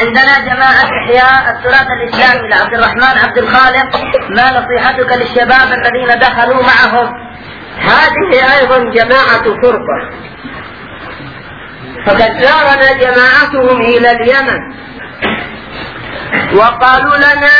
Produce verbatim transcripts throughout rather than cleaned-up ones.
عندنا جماعة إحياء التراث الإسلامي لعبد الرحمن عبد الخالق، ما نصيحتك للشباب الذين دخلوا معهم؟ هذه أيضا جماعة فرقة، فقد زارنا جماعتهم إلى اليمن وقالوا لنا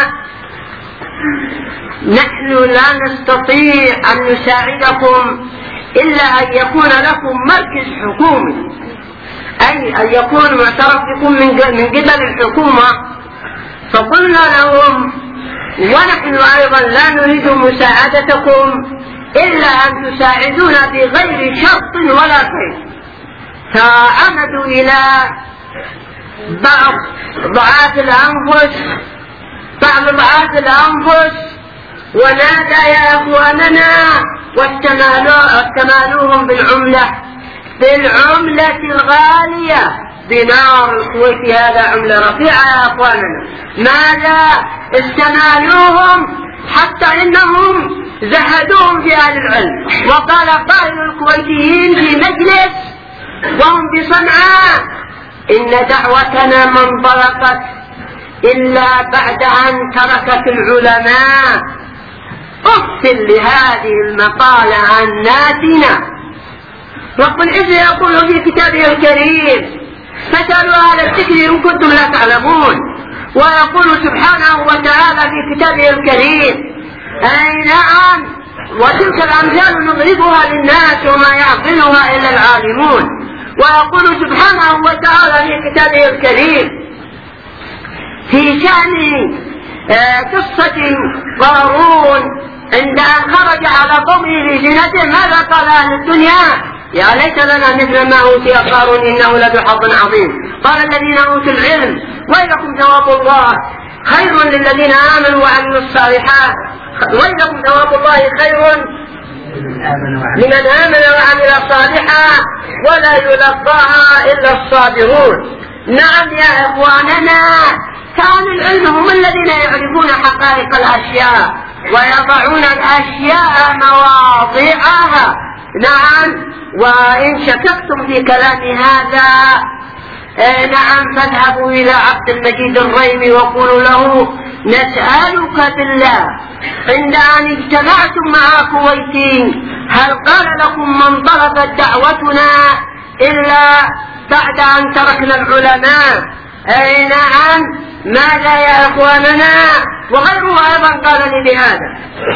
نحن لا نستطيع أن نساعدكم إلا أن يكون لكم مركز حكومي، أي أن يكون معترف بكم من قبل الحكومة. فقلنا لهم ونحن أيضا لا نريد مساعدتكم إلا أن تساعدونا بغير شرط ولا قيد. فعمدوا إلى بعض ضعاف الأنفس بعض ضعاف الأنفس ونادى يا أخواننا واستمالوهم بالعملة بالعملة الغالية دينار الكويتي، هذا عملة رفيعة يا أخواننا. ماذا استمالوهم حتى إنهم زهدوهم في أهل العلم. وقال قائل الكويتيين في مجلس وهم بصنعاء إن دعوتنا ما انطلقت إلا بعد أن تركت العلماء. أفصل لهذه المقالة عن ناسنا. رب العزة يقول في كتابه الكريم فاسألوا أهل الذكر إن كنتم لا تعلمون، ويقول سبحانه وتعالى في كتابه الكريم أي نعم وتلك الأمثال نضربها للناس وما يعقلها إلا العالمون. ويقول سبحانه وتعالى في كتابه الكريم في شأن قصة قارون عند أن خرج على قومه لزينته ماذا قال أهل الدنيا؟ يا ليت لنا مثل ما أوتي قارون إنه لذو حظ عظيم. قال الذين أوتوا العلم ويلكم ثواب الله خير للذين آمنوا وعملوا الصالحات، ويلكم ثواب الله خير لمن آمن وعمل صالحا ولا يلقاها إلا الصابرون. نعم يا إخواننا، كان العلم هم الذين يعرفون حقائق الأشياء ويضعون الأشياء مواضعها. نعم، وإن شككتم في كلام هذا آه نعم فاذهبوا إلى عبد المجيد الريمي وقولوا له نسألك بالله عند أن اجتمعتم مع كويتين هل قال لكم من طلبت دعوتنا إلا بعد أن تركنا العلماء؟ أي نعم، ماذا يا إخواننا؟ وغيره أيضا قال لي بهذا.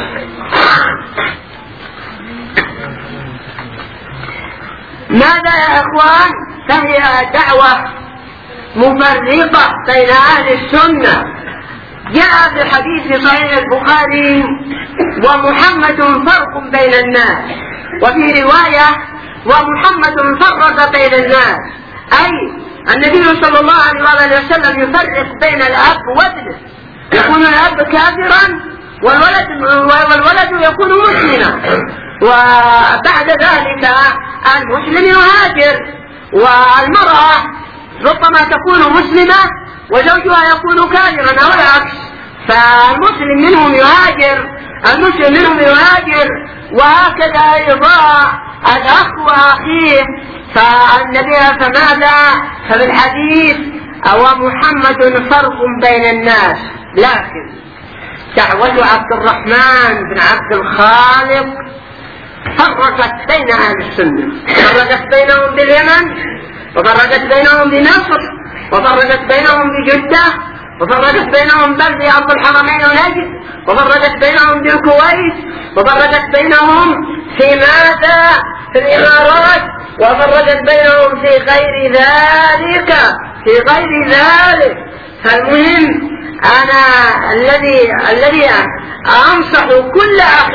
ماذا يا إخوان؟ فهي دعوة مفرقة بين أهل السنة. جاء في حديث صحيح البخاري ومحمد فرق بين الناس، وفي رواية ومحمد فرق بين الناس، أي النبي صلى الله عليه وسلم يفرق بين الأب وابنه، يكون الأب كافرا والولد, والولد يكون مسلما، وبعد ذلك المسلم يهاجر، والمرأة ربما تكون مسلمة وزوجها يكون كافرا أو العكس، فالمسلم منهم يهاجر المسلم منهم يهاجر وهكذا أيضا الأخ وأخيه. فالنبي فماذا؟ فبالحديث أو محمد فرق بين الناس. لكن دعوة عبد الرحمن بن عبد الخالق فرقت بين أهل السنة، فرقت بينهم باليمن، وفرقت بينهم بمصر، وفرقت بينهم بجدة، وفرقت بينهم بل في أرض الحرمين ونجد، وفرقت بينهم بالكويت، وفرقت بينهم في ماذا؟ في الإمارات، وفرقت بينهم في غير ذلك في غير ذلك. فالمهم أنا الذي الذي أنصح كل أخ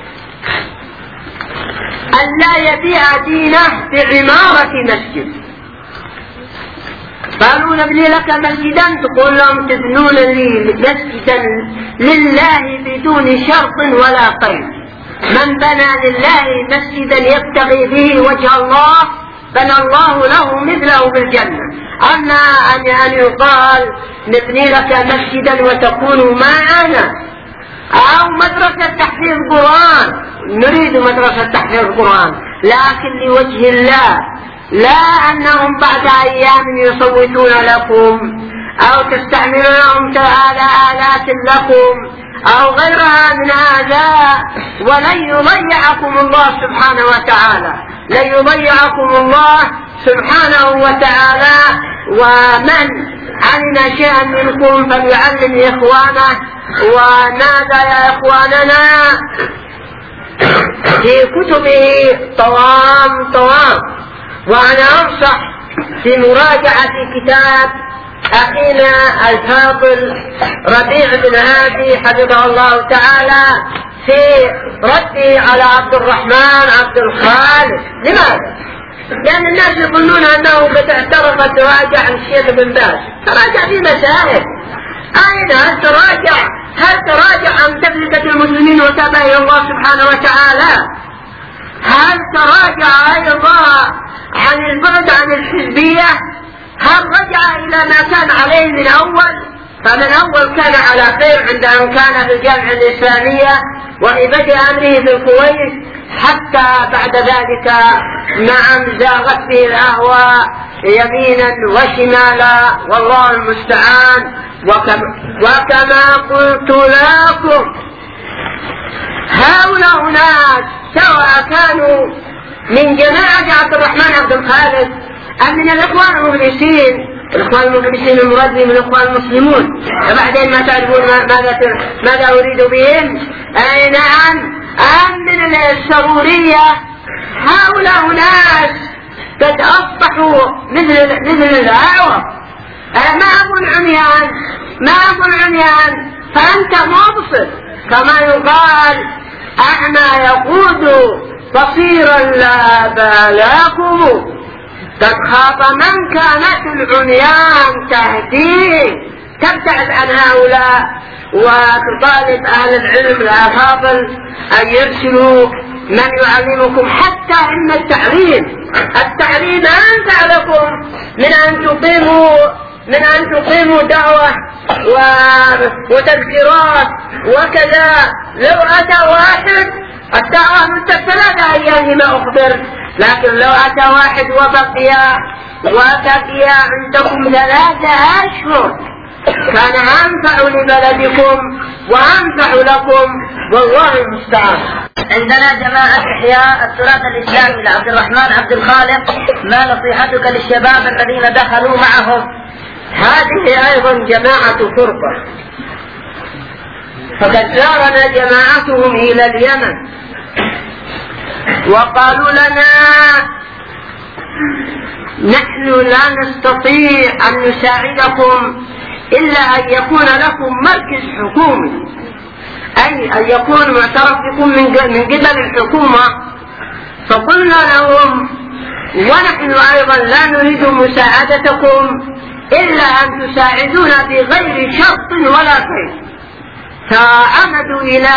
أن لا يبيع دينه بعمارة مسجد. قالوا نبني لك مسجدا، تقول لهم تبنون لي مسجدا لله بدون شرط ولا قيد. من بنى لله مسجدا يبتغي به وجه الله بنى الله له مثله بالجنة. أما أن يقال نبني لك مسجدا وتكون معنا، أو مدرسة تحفيظ قرآن، نريد مدرسة تحفيظ قرآن لكن لوجه الله، لا أنهم بعد أيام يصوتون لكم أو تستعملونهم على آلات لكم أو غيرها من هذا، ولن يضيعكم الله سبحانه وتعالى، لن يضيعكم الله سبحانه وتعالى. ومن علم شيئا منكم فليعلم إخوانه. وماذا يا إخواننا في كتبه طوام طوام. وأنا أنصح في مراجعة كتاب أخينا الفاضل ربيع بن هادي حفظه الله تعالى في رده على عبد الرحمن عبد الخالق. لماذا؟ لأن الناس يظنون أنه قد اعترف تراجع الشيخ بن باز، تراجع في مسائل. أين هل تراجع هل تراجع عن تفرقة المسلمين وتابع إلى الله سبحانه وتعالى؟ هل تراجع أيضا عن البعد عن الحزبية؟ هل رجع إلى ما كان عليه من أول؟ فمن أول كان على خير عند أن كان في الجامعة الإسلامية وفي بدء أمره في الكويت، حتى بعد ذلك نعم زاغت به الأهواء يمينا وشمالا، والله المستعان. وكما, وكما قلت لكم هؤلاء ناس سواء كانوا من جماعة عبد الرحمن عبد الخالق أم من الإخوان المفلسين، الإخوان المفلسين المراد من الإخوان المسلمون، وبعدين ما تعرفون ماذا ماذا أريد بهم. أي نعم، أم من السرورية. هؤلاء ناس قد أصبحوا مثل مثل الأعور. ما أقول عميان ما أقول عميان فأنت مبصر، كما يقال أعمى يقود بصيرا لا بالكم. قد خاف من كانت العميان تهديه. تبتعد عن هؤلاء وتطالب أهل العلم الأفاضل أن يرسلوا من يعلمكم، حتى إن التعليم التعليم أنفع لكم من أن تقيموا من أن تقيموا دعوة وتذكيرات وكذا. لو أتى واحد الدعوة مدة ثلاثة أيام ما أخبر، لكن لو أتى واحد وبقي وبقي عندكم ثلاثة أشهر كان أنفع لبلدكم وأنفع لكم، والله المستعان. عندنا جماعة إحياء التراث الإسلامي لعبد الرحمن عبد الخالق، ما نصيحتك للشباب الذين دخلوا معهم؟ هذه أيضا جماعة فرقة، فقد زارنا جماعتهم إلى اليمن وقالوا لنا نحن لا نستطيع أن نساعدكم إلا أن يكون لكم مركز حكومي، أي أن يكون معترف بكم من قبل الحكومة. فقلنا لهم ونحن أيضا لا نريد مساعدتكم إلا أن تساعدونا بغير شرط ولا قيد. فعمدوا إلى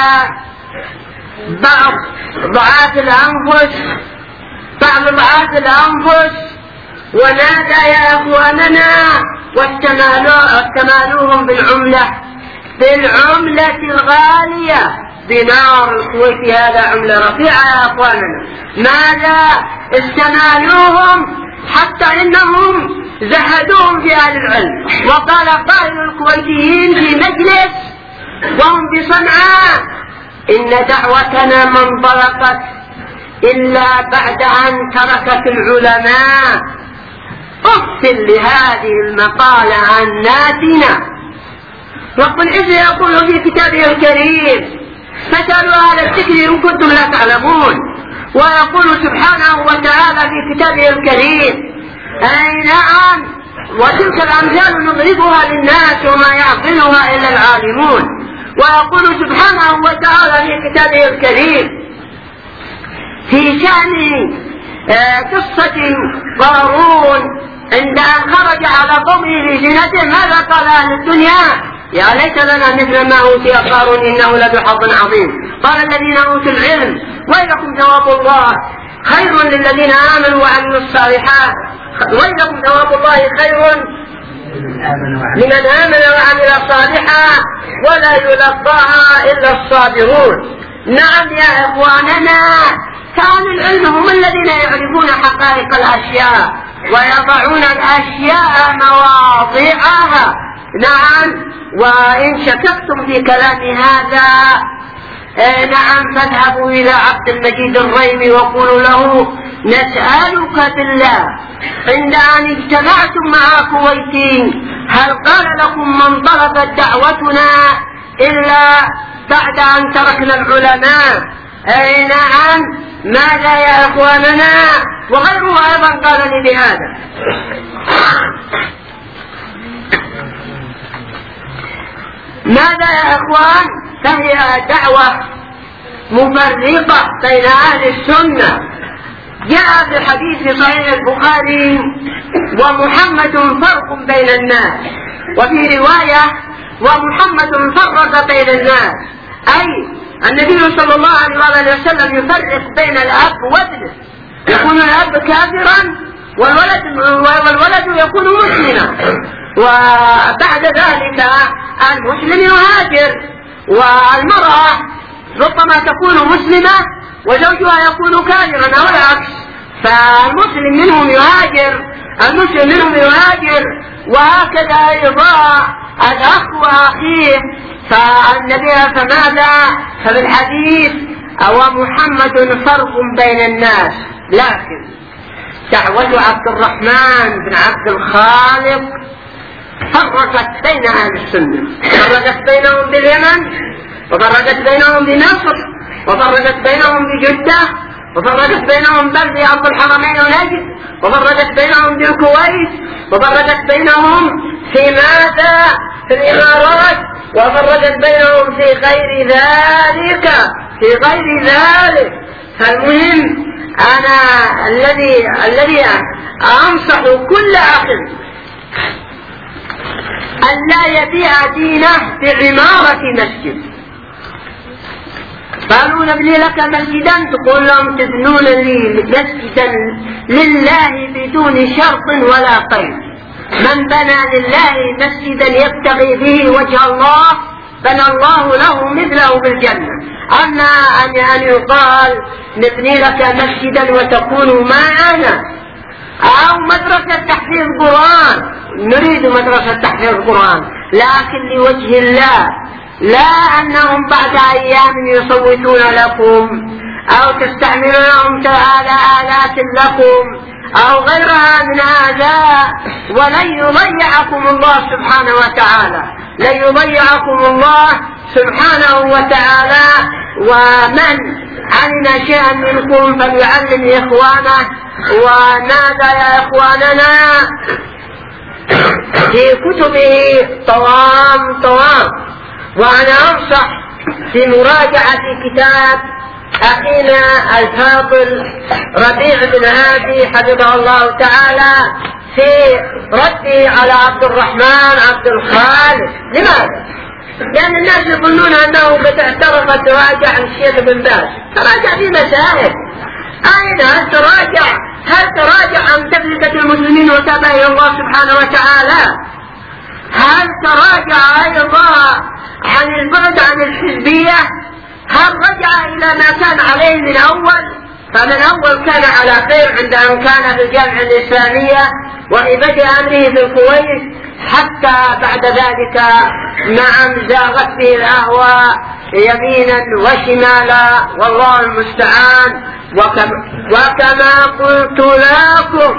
بعض ضعاف الأنفس بعض ضعاف الأنفس ونادى يا إخواننا واستمالوهم بالعملة بالعملة الغالية دينار الكويتي. هذا عملة رفيعة يا إخواننا. ماذا استمالوهم حتى إنهم زهدوهم في أهل العلم. وقال قائل الكويتيين في مجلس وهم بصنعاء إن دعوتنا ما انطلقت إلا بعد أن تركت العلماء. افصل لهذه المقالة عن ناسنا. وقل إذ يقول في كتابه الكريم فسألوا أهل الذكر إن كنتم لا تعلمون. ويقول سبحانه وتعالى في كتابه الكريم أي نعم وتلك الأمثال نضربها للناس وما يعقلها إلا العالمون. ويقول سبحانه وتعالى في كتابه الكريم في شأن قصة قارون عند أن خرج على قومه لزينته ماذا قال أهل الدنيا؟ يا ليت لنا مثل ما أوتي قارون إنه لذو حظ عظيم. قال الذين أوتوا العلم ويلكم ثواب الله خير للذين آمنوا وعملوا الصالحات. ويلكم ثواب الله خير لمن آمن وعمل صالحا ولا يلقاها إلا الصابرون. نعم يا إخواننا، كان العلم هم الذين يعرفون حقائق الأشياء ويضعون الأشياء مواضعها. نعم. وإن شككتم في كلام هذا آه نعم فاذهبوا إلى عبد المجيد الريمي وقولوا له نسألك بالله عند أن اجتمعتم مع كويتين هل قال لكم من طلبت دعوتنا إلا بعد أن تركنا العلماء؟ أي نعم. ماذا يا أخواننا؟ وغيره أيضا قال لي بهذا. ماذا يا أخوان؟ فهي دعوة مفرقة بين أهل السنة. جاء في حديث صحيح البخاري ومحمد فرق بين الناس، وفي رواية ومحمد فرق بين الناس، أي النبي صلى الله عليه وسلم يفرق بين الأب وابنه، يكون الأب كافرا والولد, والولد يكون مسلما، وبعد ذلك المسلم يهاجر، والمرأة ربما تكون مسلمة وزوجها يكون كافرا أو العكس، فالمسلم منهم يهاجر المسلم منهم يهاجر وهكذا أيضا الأخ وأخيه. فالنبي فماذا؟ فبالحديث أو محمد فرق بين الناس. لكن دعوة عبد الرحمن بن عبد الخالق فرقت بين أهل السنة، فرقت بينهم باليمن، وفرقت بينهم بمصر، وفرقت بينهم بجدة، وفرقت بينهم بل في أرض الحرمين ونجد، وفرقت بينهم بالكويت، وفرقت بينهم في ماذا؟ في الإمارات، وفرقت بينهم في غير ذلك في غير ذلك. فالمهم أنا الذي الذي أنصح كل أخ أن لا يبيع دينه بعمارة مسجد. قالوا نبني لك مسجدا، تقول لهم تبنون لي مسجدا لله بدون شرط ولا قيد. من بنى لله مسجدا يبتغي به وجه الله بنى الله له مثله بالجنة. أما أن يقال نبني لك مسجدا وتكون معنا، أو مدرسة تحفيظ قرآن، نريد مدرسة تحفيظ قرآن لكن لوجه الله، لا أنهم بعد أيام يصوتون لكم أو تستعملونهم على آلات لكم أو غيرها من هذا. ولن يضيعكم الله سبحانه وتعالى، لن يضيعكم الله سبحانه وتعالى. ومن علم شيئا منكم فليعلم إخوانه. وماذا يا إخواننا؟ في كتبه طوام طوام. وأنا أنصح في مراجعة كتاب أخينا الفاضل ربيع بن هادي حفظه الله تعالى في رده على عبد الرحمن عبد الخالق. لماذا؟ لأن الناس يظنون أنه قد اعترف تراجع الشيخ بن باز، تراجع في مسائل. أين هل تراجع؟ هل تراجع عن تفلتة المسلمين وتابع إلى الله سبحانه وتعالى؟ هل تراجع أيضا عن البعد عن الحزبية؟ هل رجع إلى ما كان عليه من أول؟ فمن أول كان على خير عند أن كان في الجامعة الإسلامية وفي بدء أمره في الكويت، حتى بعد ذلك نعم زاغت به الأهواء يمينا وشمالا، والله المستعان. وكما, وكما قلت لكم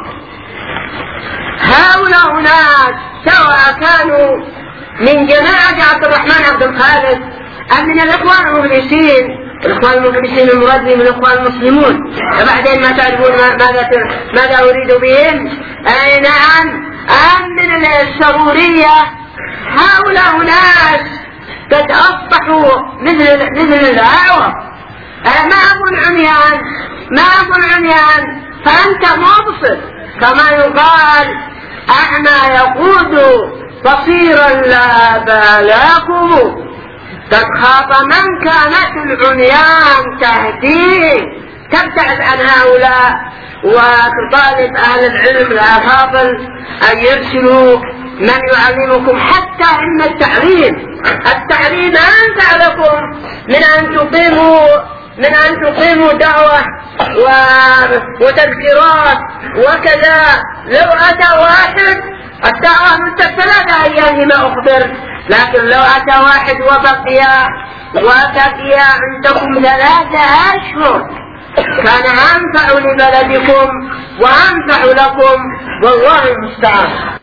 هؤلاء ناس سواء كانوا من جماعة عبد الرحمن عبد الخالق أم من الإخوان المخلصين، الإخوان المخلصين المراد من الإخوان المسلمون، وبعدين ما تعرفون ماذا ماذا أريد بهم. أي نعم. أم من السرورية، هؤلاء ناس قد أصبحوا مثل مثل الأعور. ما أقول عميان، ما أقول عميان، فأنت مبصر كما يقال أعمى يقود بصيرا لا بالاكم. قد خاف من كانت العميان تهديه. تبتعد عن هؤلاء وتطالب أهل العلم الأفاضل أن يرسلوا من يعلمكم حتى إن التعليم التعليم أنفع لكم من أن تقيموا من أن تقيموا دعوة وتذكيرات وكذا. لو أتى واحد الدعوة مدة ثلاثة أيام لما أخبر، لكن لو أتى واحد وبقي وبقي عندكم ثلاثة أشهر كان أنفع لبلدكم وأنفع لكم، والله المستعان.